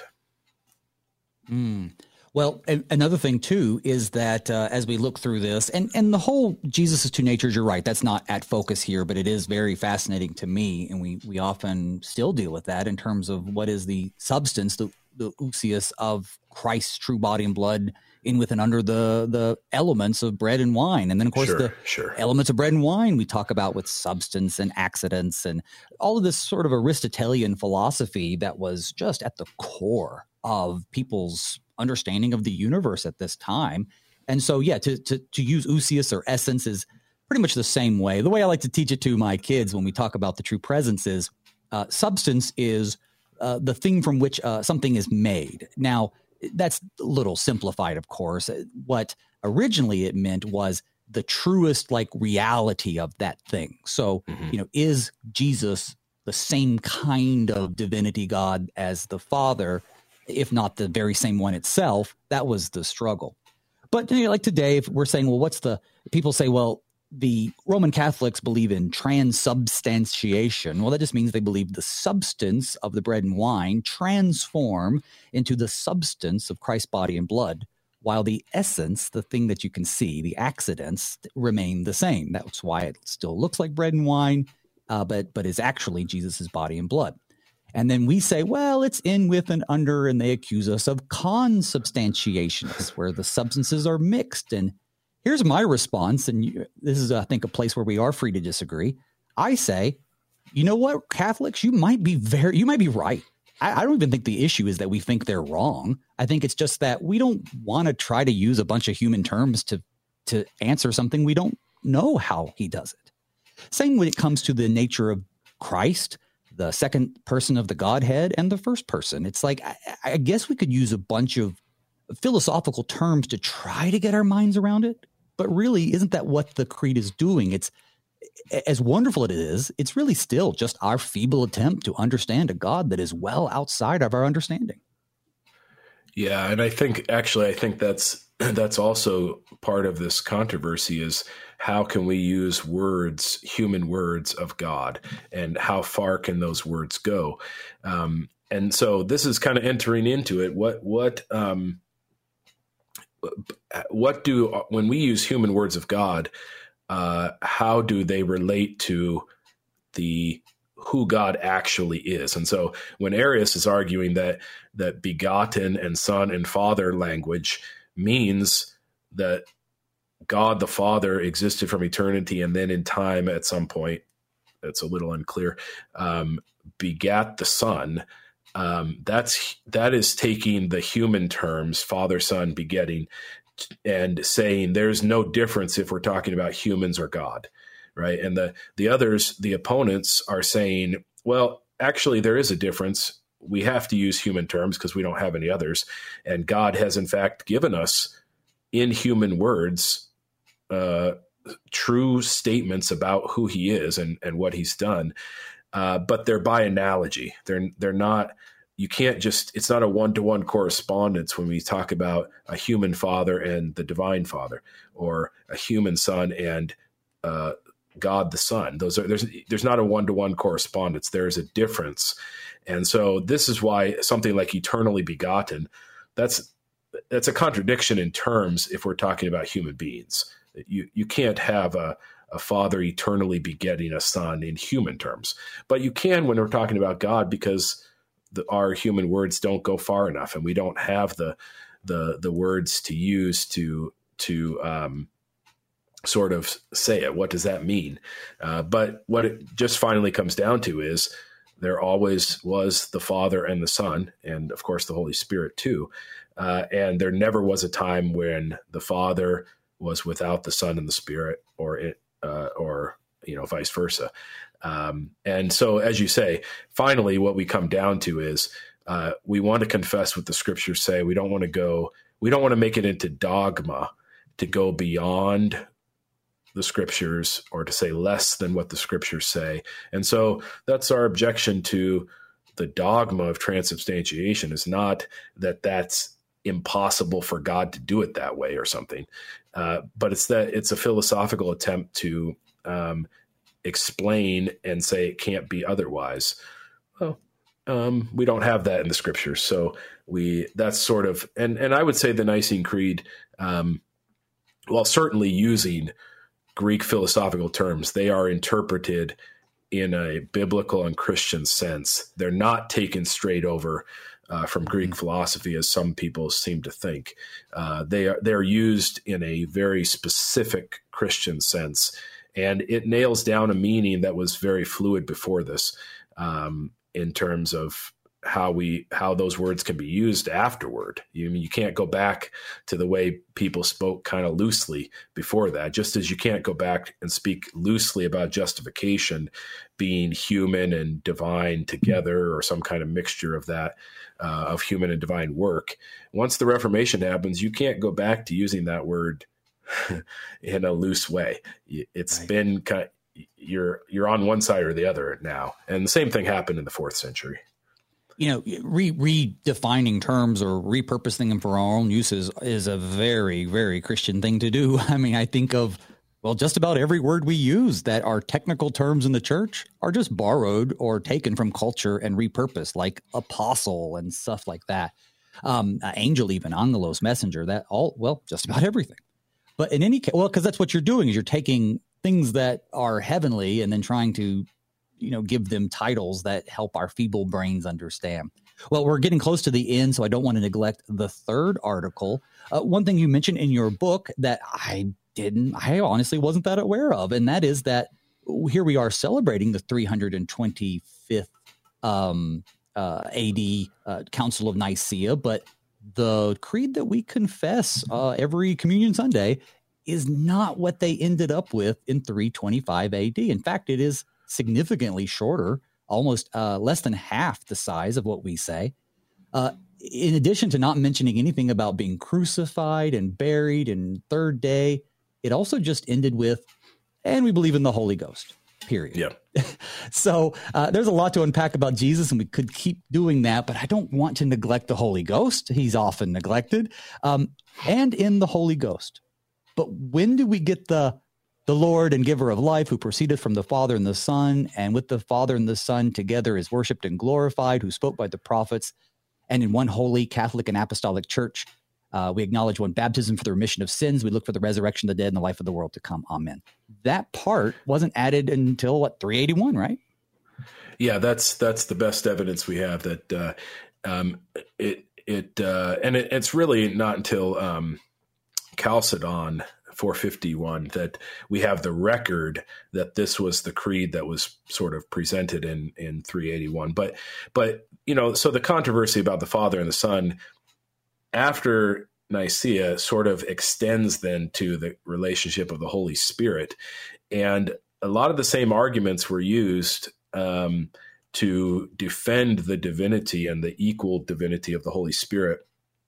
Mm. Well, a- another thing too is that uh, as we look through this, and and the whole Jesus' two natures, you're right, that's not at focus here, but it is very fascinating to me, and we we often still deal with that in terms of what is the substance, the the ousios of Christ's true body and blood, in with and under the the elements of bread and wine. And then, of course, sure, the sure. elements of bread and wine we talk about with substance and accidents and all of this sort of Aristotelian philosophy that was just at the core of people's understanding of the universe at this time. And so, yeah, to to, to use ousios or essence is pretty much the same way. The way I like to teach it to my kids when we talk about the true presence is uh, substance is uh, the thing from which uh, something is made. Now, that's a little simplified, of course. What originally it meant was the truest like reality of that thing. So, mm-hmm. you know, is Jesus the same kind of divinity God as the Father, if not the very same one itself? That was the struggle. But you know, like today, if we're saying, well, what's the, people say, well, the Roman Catholics believe in transubstantiation. Well, that just means they believe the substance of the bread and wine transform into the substance of Christ's body and blood, while the essence, the thing that you can see, the accidents, remain the same. That's why it still looks like bread and wine, uh, but but is actually Jesus' body and blood. And then we say, well, it's in, with, and under, and they accuse us of consubstantiation, where the substances are mixed. And here's my response, and you, this is, I think, a place where we are free to disagree. I say, you know what, Catholics, you might be very, you might be right. I, I don't even think the issue is that we think they're wrong. I think it's just that we don't want to try to use a bunch of human terms to to answer something we don't know how he does it. Same when it comes to the nature of Christ, the second person of the Godhead, and the first person. It's like, I, I guess we could use a bunch of philosophical terms to try to get our minds around it. But really, isn't that what the creed is doing? It's, as wonderful as it is, it's really still just our feeble attempt to understand a God that is well outside of our understanding. Yeah, and I think, actually, I think that's that's also part of this controversy is how can we use words, human words of God, and how far can those words go? Um, and so this is kind of entering into it. What what um, what do when we use human words of God, uh, how do they relate to the who God actually is? And so when Arius is arguing that that begotten and son and father language means that God the Father existed from eternity and then in time at some point, it's a little unclear, um, begat the Son, um, that's that is taking the human terms, father, son, begetting, and saying there's no difference if we're talking about humans or God, right? And the the others, the opponents, are saying, well, actually there is a difference. We have to use human terms because we don't have any others. And God has, in fact, given us in human words uh, true statements about who he is and, and what he's done. Uh, but they're by analogy. They're they're not, you can't just, it's not a one-to-one correspondence when we talk about a human father and the divine father, or a human son and uh, God the Son. Those are, there's there's not a one-to-one correspondence. There is a difference. And so this is why something like eternally begotten, that's that's a contradiction in terms if we're talking about human beings. You you can't have a, a father eternally begetting a son in human terms. But you can when we're talking about God, because the, our human words don't go far enough, and we don't have the the the words to use to to um, sort of say it. What does that mean? Uh, but what it just finally comes down to is there always was the Father and the Son, and of course the Holy Spirit too. Uh, and there never was a time when the Father was without the Son and the Spirit, or it, uh, or you know, vice versa. Um, and so, as you say, finally, what we come down to is uh, we want to confess what the Scriptures say. We don't want to go. We don't want to make it into dogma to go beyond the Scriptures or to say less than what the Scriptures say. And so that's our objection to the dogma of transubstantiation, is not that that's impossible for God to do it that way or something, uh, but it's that it's a philosophical attempt to um, explain and say it can't be otherwise. Well, um, we don't have that in the Scriptures, so we that's sort of and and I would say the Nicene Creed, um, while certainly using Greek philosophical terms, they are interpreted in a biblical and Christian sense. They're not taken straight over uh, from Greek philosophy, as some people seem to think. Uh, they are they're used in a very specific Christian sense, and it nails down a meaning that was very fluid before this, um, in terms of how we how those words can be used afterward. You you can't go back to the way people spoke kind of loosely before that, just as you can't go back and speak loosely about justification being human and divine together, or some kind of mixture of that, uh, of human and divine work. Once the Reformation happens, you can't go back to using that word in a loose way. It's right. been kind of, you're you're on one side or the other now, and the same thing happened in the fourth century. You know, re- redefining terms or repurposing them for our own uses is a very, very Christian thing to do. I mean, I think of Well, just about every word we use that are technical terms in the church are just borrowed or taken from culture and repurposed, like apostle and stuff like that. Um, uh, angel, even angelos, messenger, that all, well, just about everything. But in any case, well, because that's what you're doing is you're taking things that are heavenly and then trying to, you know, give them titles that help our feeble brains understand. Well, we're getting close to the end, so I don't want to neglect the third article. Uh, one thing you mentioned in your book that I didn't, I honestly wasn't that aware of, and that is that here we are celebrating the three hundred twenty-fifth um, uh, A D uh, Council of Nicaea, but the creed that we confess uh, every Communion Sunday is not what they ended up with in three twenty-five A D. In fact, it is significantly shorter, almost uh, less than half the size of what we say. Uh, in addition to not mentioning anything about being crucified and buried and third day, it also just ended with, and we believe in the Holy Ghost, period. Yeah. So uh, there's a lot to unpack about Jesus, and we could keep doing that, but I don't want to neglect the Holy Ghost. He's often neglected, um, and in the Holy Ghost. But when do we get the the Lord and giver of life, who proceeded from the Father and the Son, and with the Father and the Son together is worshiped and glorified, who spoke by the prophets, and in one holy Catholic and Apostolic Church, uh, we acknowledge one baptism for the remission of sins. We look for the resurrection of the dead and the life of the world to come. Amen. That part wasn't added until, what, three eighty-one, right? Yeah, that's that's the best evidence we have that uh, um, it it uh, and it, it's really not until um, Chalcedon four fifty-one that we have the record that this was the creed that was sort of presented in in three eighty-one. But but you know, so the controversy about the Father and the Son after Nicaea sort of extends then to the relationship of the Holy Spirit, and a lot of the same arguments were used um, to defend the divinity and the equal divinity of the Holy Spirit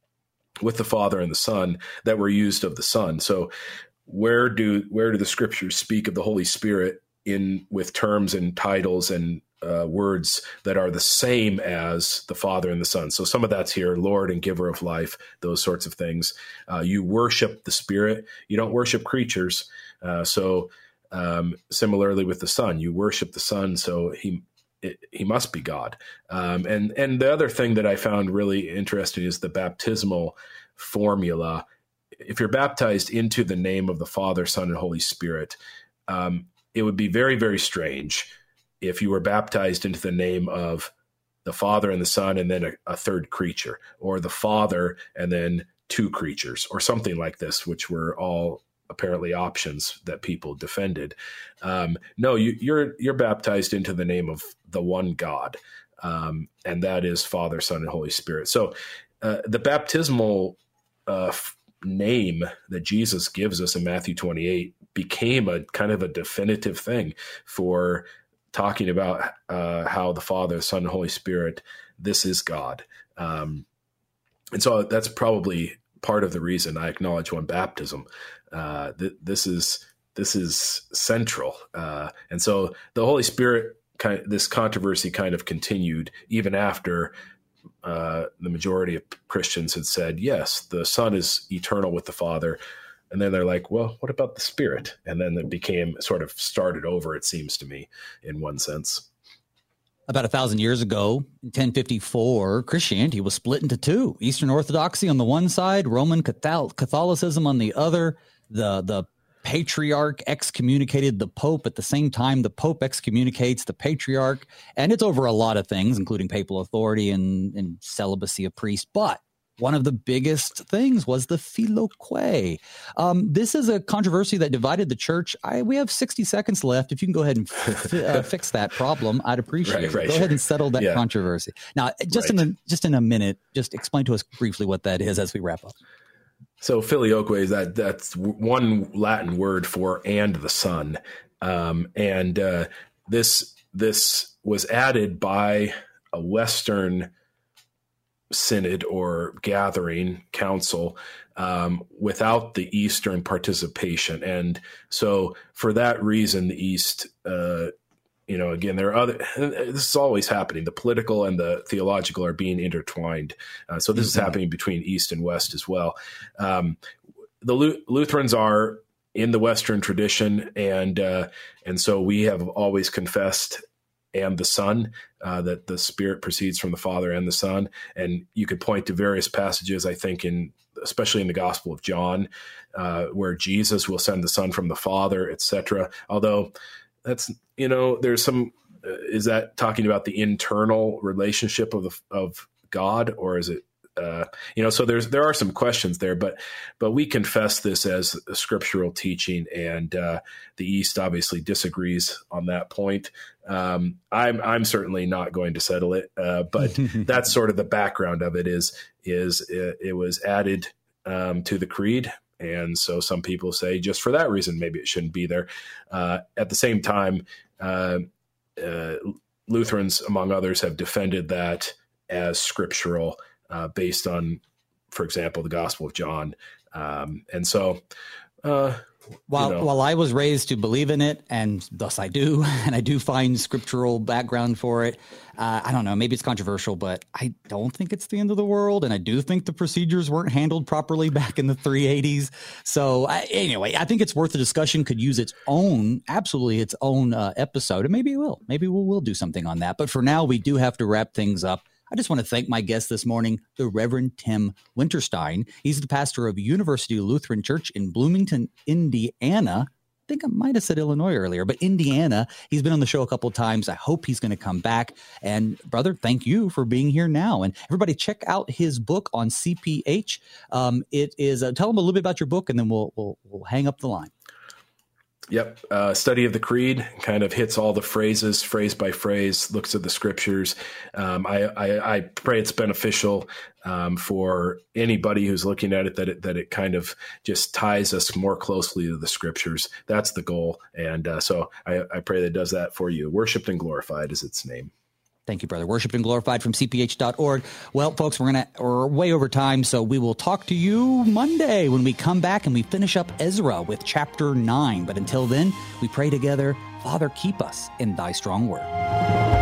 with the Father and the Son that were used of the Son. So where do where do the scriptures speak of the Holy Spirit in with terms and titles and uh, words that are the same as the Father and the Son? So some of that's here, Lord and giver of life, those sorts of things. Uh, you worship the Spirit. You don't worship creatures. Uh, so um, similarly with the Son, you worship the Son, so he It, he must be God. Um, and, and the other thing that I found really interesting is the baptismal formula. If you're baptized into the name of the Father, Son, and Holy Spirit, um, it would be very, very strange if you were baptized into the name of the Father and the Son and then a, a third creature, or the Father and then two creatures, or something like this, which were all apparently options that people defended. Um, no, you, you're you're baptized into the name of the one God, um, and that is Father, Son, and Holy Spirit. So uh, the baptismal uh, f- name that Jesus gives us in Matthew twenty-eight became a kind of a definitive thing for talking about uh, how the Father, Son, and Holy Spirit, this is God. Um, and so that's probably part of the reason I acknowledge one baptism. Uh, th- this is this is central, uh, and so the Holy Spirit. Kind of, this controversy kind of continued even after uh, the majority of Christians had said, yes, the Son is eternal with the Father, and then they're like, well, what about the Spirit? And then it became sort of started over. It seems to me, in one sense. About a thousand years ago, in ten fifty-four, Christianity was split into two: Eastern Orthodoxy on the one side, Roman Catholicism on the other. The the patriarch excommunicated the Pope at the same time the Pope excommunicates the patriarch, and it's over a lot of things, including papal authority and, and celibacy of priests. But one of the biggest things was the Filioque. Um, this is a controversy that divided the church. I, we have sixty seconds left. If you can go ahead and f- uh, fix that problem, I'd appreciate right, it. Right, go sure. ahead and settle that yeah. controversy. Now, just right. in a, just in a minute, just explain to us briefly what that is as we wrap up. So filioque is that that's one Latin word for and the Son, um, and uh, this this was added by a Western synod or gathering council um, without the Eastern participation, and so for that reason, the East. Uh, You know, again, there are other, this is always happening. The political and the theological are being intertwined. Uh, so this mm-hmm. is happening between East and West as well. Um, the Lu- Lutherans are in the Western tradition, and uh, and so we have always confessed and the Son, uh, that the Spirit proceeds from the Father and the Son. And you could point to various passages, I think, in especially in the Gospel of John, uh, where Jesus will send the Son from the Father, et cetera. Although that's, you know, there's some, uh, is that talking about the internal relationship of the, of God, or is it, uh, you know, so there's, there are some questions there, but, but we confess this as a scriptural teaching, and, uh, the East obviously disagrees on that point. Um, I'm, I'm certainly not going to settle it. Uh, but that's sort of the background of it is, is it, it was added, um, to the creed. And so some people say just for that reason, maybe it shouldn't be there. Uh, at the same time, uh, uh, Lutherans, among others, have defended that as scriptural, Uh, based on, for example, the Gospel of John. Um, and so, uh, while, you know. while I was raised to believe in it, and thus I do, and I do find scriptural background for it, uh, I don't know, maybe it's controversial, but I don't think it's the end of the world. And I do think the procedures weren't handled properly back in the three eighties. So I, anyway, I think it's worth a discussion, could use its own, absolutely its own uh, episode. And maybe it will, maybe we'll, we'll do something on that. But for now, we do have to wrap things up. I just want to thank my guest this morning, the Reverend Tim Winterstein. He's the pastor of University Lutheran Church in Bloomington, Indiana. I think I might have said Illinois earlier, but Indiana. He's been on the show a couple of times. I hope he's going to come back. And brother, thank you for being here now. And everybody check out his book on C P H. Um, it is, uh, tell them a little bit about your book, and then we'll, we'll, we'll hang up the line. Yep. Uh, study of the Creed kind of hits all the phrases, phrase by phrase, looks at the scriptures. Um, I, I, I pray it's beneficial um, for anybody who's looking at it, that it, that it kind of just ties us more closely to the scriptures. That's the goal. And uh, so I, I pray that it does that for you. Worshipped and Glorified is its name. Thank you, brother. Worshipped and Glorified from C P H dot org. Well, folks, we're gonna we're way over time, so we will talk to you Monday when we come back and we finish up Ezra with chapter nine. But until then, we pray together, Father, keep us in thy strong word.